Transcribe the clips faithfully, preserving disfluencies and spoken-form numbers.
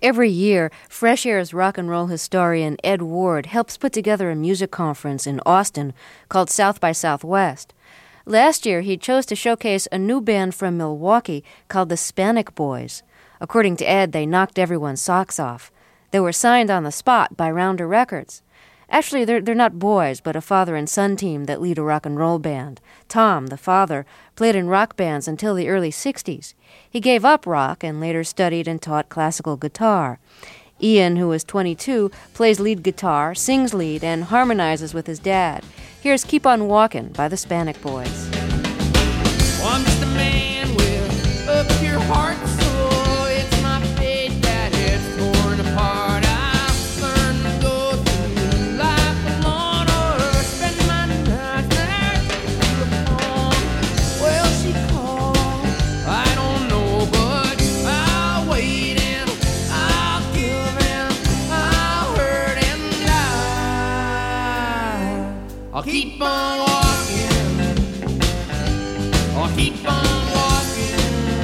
Every year, Fresh Air's rock and roll historian Ed Ward helps put together a music conference in Austin called South by Southwest. Last year, he chose to showcase a new band from Milwaukee called the Spanic Boys. According to Ed, they knocked everyone's socks off. They were signed on the spot by Rounder Records. Actually, they're, they're not boys, but a father and son team that lead a rock and roll band. Tom, the father, played in rock bands until the early sixties. He gave up rock and later studied and taught classical guitar. Ian, who is twenty-two, plays lead guitar, sings lead, and harmonizes with his dad. Here's Keep On Walkin' by the Spanic Boys. Well, I'm just a man with a pure heart, so it's my fate that it's torn apart. I've learned to go through life alone or spend my nights next to the phone. Well, she called, I don't know, but I'll wait and I'll give and I'll hurt and lie. I'll keep on walking. I'll keep on walking.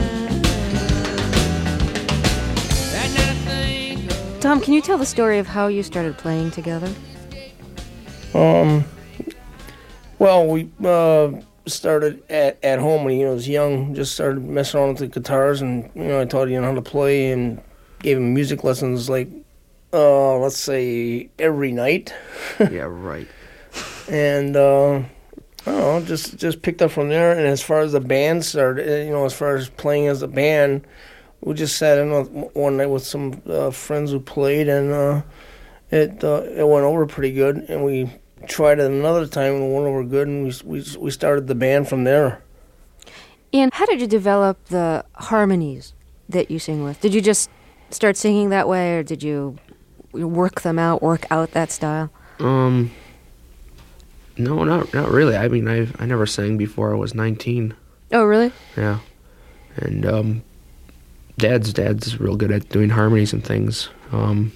And I think of Tom, can you tell the story of how you started playing together? Um, well, we uh, started at, at home when he was young, just started messing around with the guitars, and, you know, I taught him how to play and gave him music lessons, like, uh, let's say, every night. Yeah, right. And, uh, I don't know, just, just picked up from there. And as far as the band started, you know, as far as playing as a band, we just sat in one night with some uh, friends who played, and uh, it uh, it went over pretty good. And we tried it another time, and it went over good, and we we we started the band from there. Ian, how did you develop the harmonies that you sing with? Did you just start singing that way, or did you work them out, work out that style? Um, no, not not really. I mean, I I never sang before I was nineteen. Oh, really? Yeah, and um, Dad's Dad's real good at doing harmonies and things. Um,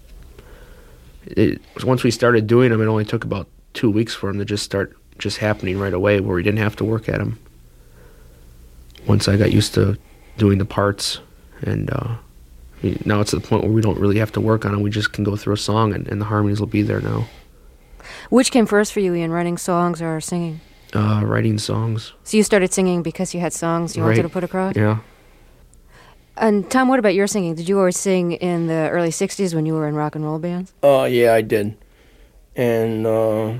it once we started doing them, it only took about two weeks for them to just start just happening right away, where we didn't have to work at them. Once I got used to doing the parts, and uh, I mean, now it's to the point where we don't really have to work on them. We just can go through a song, and, and the harmonies will be there now. Which came first for you, Ian, writing songs or singing? Uh, writing songs. So you started singing because you had songs you Right. wanted to put across? Yeah. And Tom, what about your singing? Did you always sing in the early sixties when you were in rock and roll bands? Uh, yeah, I did. And uh,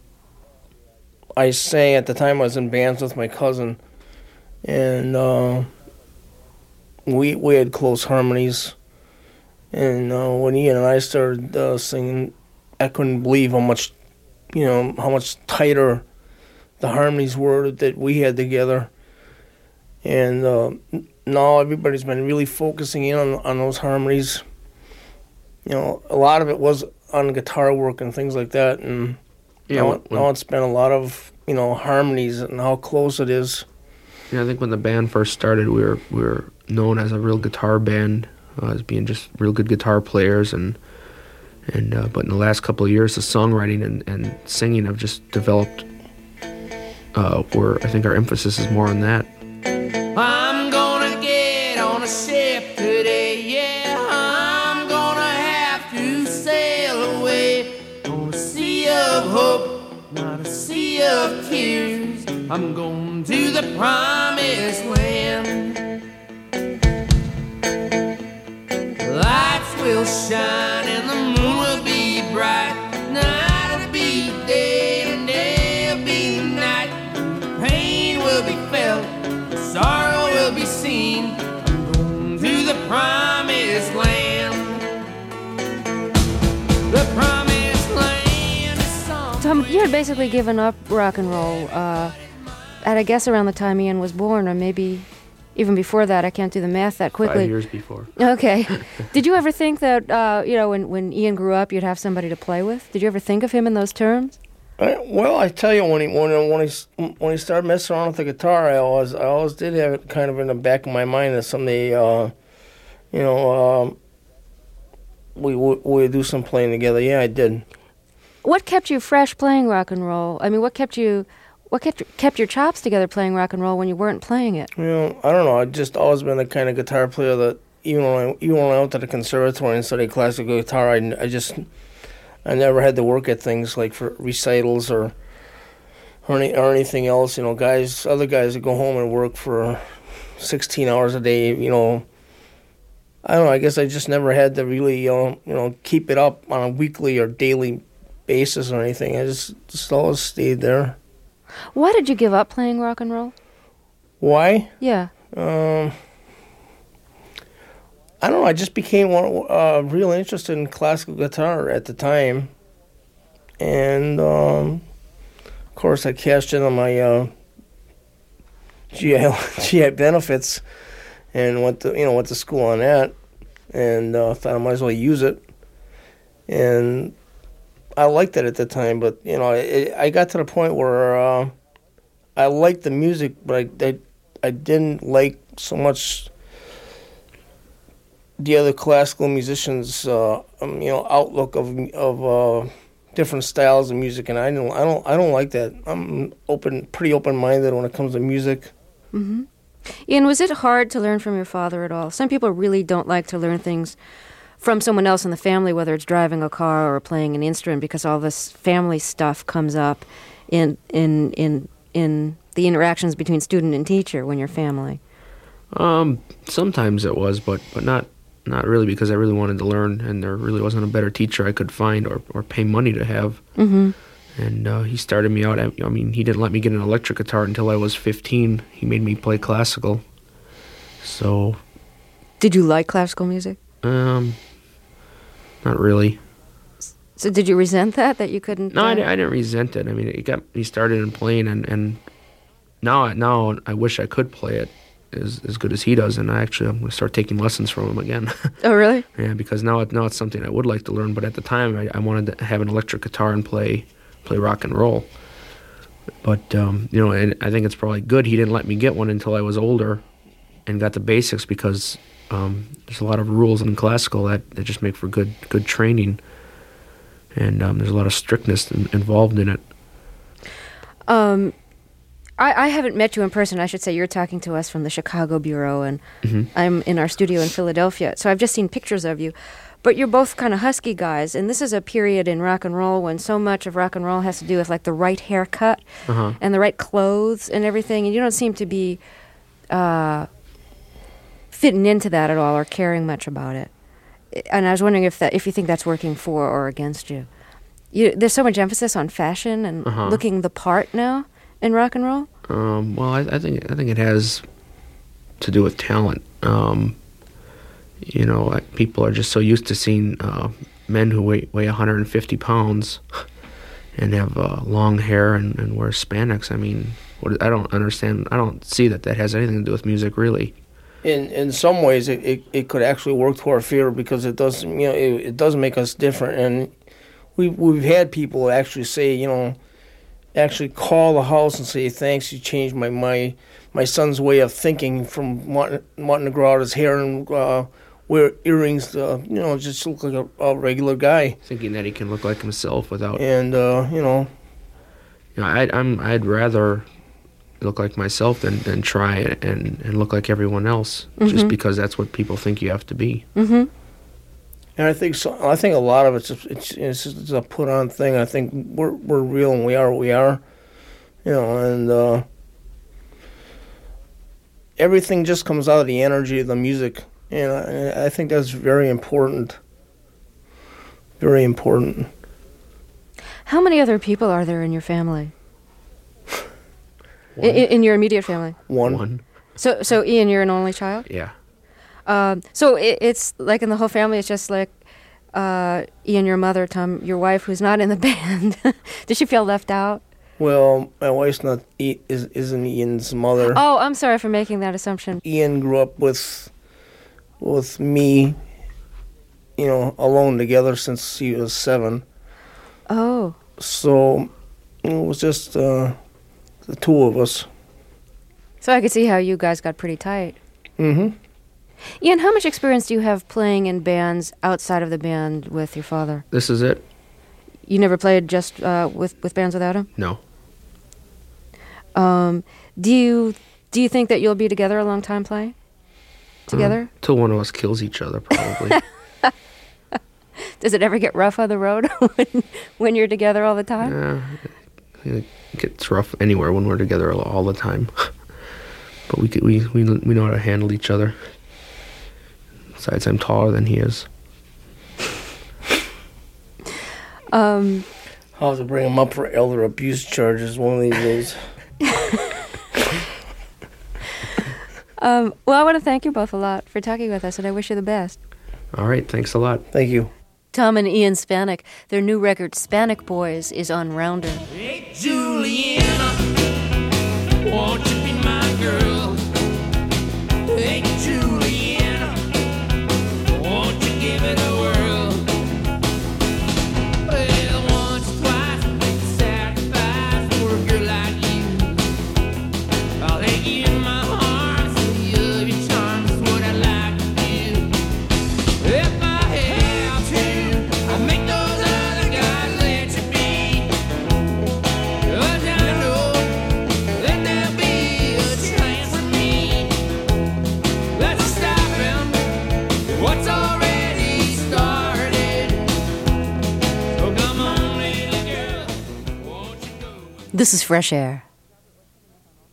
I sang at the time. I was in bands with my cousin, and uh, we we had close harmonies. And uh, when Ian and I started uh, singing, I couldn't believe how much, you know, how much tighter the harmonies were that we had together. And uh, now everybody's been really focusing in on, on those harmonies. You know, a lot of it was on guitar work and things like that, and Yeah, now, when- now it's been a lot of, you know, harmonies and how close it is. Yeah, I think when the band first started, we were we were known as a real guitar band, uh, as being just real good guitar players, and and uh, but in the last couple of years, the songwriting and, and singing have just developed. Uh, where I think our emphasis is more on that. I'm gonna get on a ship today, yeah. I'm gonna have to sail away on a sea of hope, not a sea of tears. I'm going to the promised land. Lights will shine and the moon will be bright. Night will be day and day will be night. Pain will be felt, sorrow will be seen. I'm going to the promised land. The promised land is song. Tom, you had basically given up rock and roll, uh, at I guess around the time Ian was born, or maybe even before that. I can't do the math that quickly. Five years before. Okay. Did you ever think that, uh, you know, when, when Ian grew up, you'd have somebody to play with? Did you ever think of him in those terms? I, well, I tell you, when he when when he s- when he started messing around with the guitar, I always I always did have it kind of in the back of my mind that someday, uh, you know, um, we would we do some playing together. Yeah, I did. What kept you fresh playing rock and roll? I mean, what kept you, what kept kept your chops together playing rock and roll when you weren't playing it? You know, I don't know. I've just always been the kind of guitar player that, even when I, even when I went to the conservatory and studied classical guitar, I, I just I never had to work at things like for recitals or or, any, or anything else. You know, guys, other guys that go home and work for sixteen hours a day. You know, I don't know. I guess I just never had to really you know, you know keep it up on a weekly or daily basis or anything. I just just always stayed there. Why did you give up playing rock and roll? Why? Yeah. Um, I don't know. I just became one, uh, real interested in classical guitar at the time, and um, of course I cashed in on my uh, G I G I benefits and went to you know went to school on that, and uh, thought I might as well use it, and I liked it at the time. But you know, it, I got to the point where uh, I liked the music, but I, I I didn't like so much the other classical musicians, uh, um, you know, outlook of of uh, different styles of music, and I don't, I don't, I don't like that. I'm open, pretty open-minded when it comes to music. Mm-hmm. Ian, was it hard to learn from your father at all? Some people really don't like to learn things from someone else in the family, whether it's driving a car or playing an instrument, because all this family stuff comes up in in in in the interactions between student and teacher when you're family. Um, sometimes it was, but but not not really, because I really wanted to learn, and there really wasn't a better teacher I could find or, or pay money to have. Mm-hmm. And uh, he started me out. At, I mean, he didn't let me get an electric guitar until I was fifteen. He made me play classical. So. Did you like classical music? Um, not really. So did you resent that, that you couldn't? No, uh... I, I didn't resent it. I mean, it got me started in playing, and, and now now I wish I could play it as as good as he does. And I actually I'm going to start taking lessons from him again. Oh, really? Yeah, because now it, now it's something I would like to learn. But at the time, I, I wanted to have an electric guitar and play play rock and roll. But um, you know, and I think it's probably good he didn't let me get one until I was older and got the basics, because um, there's a lot of rules in classical that, that just make for good good training. And um, there's a lot of strictness in, involved in it. Um, I, I haven't met you in person. I should say you're talking to us from the Chicago Bureau, and Mm-hmm. I'm in our studio in Philadelphia. So I've just seen pictures of you. But you're both kind of husky guys, and this is a period in rock and roll when so much of rock and roll has to do with like the right haircut Uh-huh. and the right clothes and everything, and you don't seem to be uh, fitting into that at all or caring much about it. And I was wondering if that if you think that's working for or against you. You there's so much emphasis on fashion and Uh-huh. looking the part now in rock and roll. Um, well, I, I think I think it has to do with talent. Um, you know, I, people are just so used to seeing uh, men who weigh weigh one hundred fifty pounds and have uh, long hair and, and wear spandex. I mean, what, I don't understand. I don't see that that has anything to do with music, really. In in some ways, it, it, it could actually work to our favor, because it does you know it, it does make us different, and we we've had people actually say you know actually call the house and say, thanks, you changed my my, my son's way of thinking from wanting, wanting to grow out his hair and uh, wear earrings, uh, you know, just look like a, a regular guy. Thinking that he can look like himself without. And uh, you know, You know, I, I'm I'd rather look like myself than, than try and, and look like everyone else, Mm-hmm. just because that's what people think you have to be. Mm-hmm. and I think so. I think a lot of it's just, it's it's just a put on thing. I think we're we're real and we are what we are, you know, and uh, everything just comes out of the energy of the music. And I, I think that's very important. Very important. How many other people are there in your family? In, in your immediate family? One. One. So, so Ian, you're an only child. Yeah. Um, so it, it's like in the whole family. It's just like uh, Ian, your mother, Tom, your wife, who's not in the band. Did she feel left out? Well, my wife's not E- is isn't Ian's mother. Oh, I'm sorry for making that assumption. Ian grew up with with me, you know, alone together since he was seven. Oh, So it was just uh, the two of us. so I could see how you guys got pretty tight. Mm-hmm. Ian, how much experience do you have playing in bands outside of the band with your father? This is it? You never played just uh, with with bands without him? No. Um, do you do you think that you'll be together a long time playing? together? Uh, till one of us kills each other, probably. Does it ever get rough on the road when, when you're together all the time? Yeah, it gets rough anywhere when we're together all, all the time. But we, we we we know how to handle each other. Besides, I'm taller than he is. Um, I'll have to bring him up for elder abuse charges one of these days. um, well, I want to thank you both a lot for talking with us, and I wish you the best. All right, thanks a lot. Thank you. Tom and Ian Spanik, their new record, Spanik Boys, is on Rounder. Hey, Juliana, won't you be my girl? Hey, Juliana, won't you give it a whirl? Well, once, twice, make a sacrifice for a girl like you. I'll take you in my arms, see of your charms, is what I like to do. If I have to, I'll make those other guys let you be. But I know that there'll be a chance for me. Let's stop him, what's already started. So come on, little girl, won't you go? This is Fresh Air.